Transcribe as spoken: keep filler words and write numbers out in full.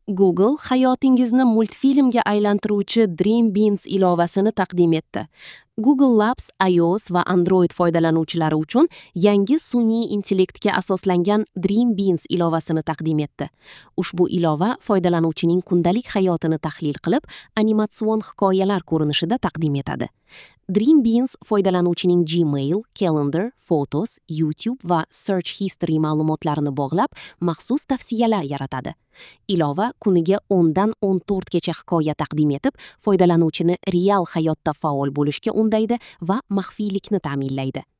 Google hayotingizni multfilmga aylantiruvchi Dreambeans ilovasini taqdim etdi. Google Labs iOS va Android foydalanuvchilari uchun yangi sun'iy intellektga asoslangan Dreambeans ilovasini taqdim etdi. Ushbu ilova foydalanuvchining kundalik hayotini tahlil qilib, animatsion hikoyalar ko'rinishida taqdim etadi. Dreambeans foydalanuvchining Gmail, Calendar, Photos, YouTube va Search History ma'lumotlarini bog'lab, maxsus tavsiyalar yaratadi. Ilova kuniga o'ndan o'n to'rtgacha hikoya taqdim etib, foydalanuvchini real hayotda faol bo'lishga undaydi va maxfiylikni ta'minlaydi.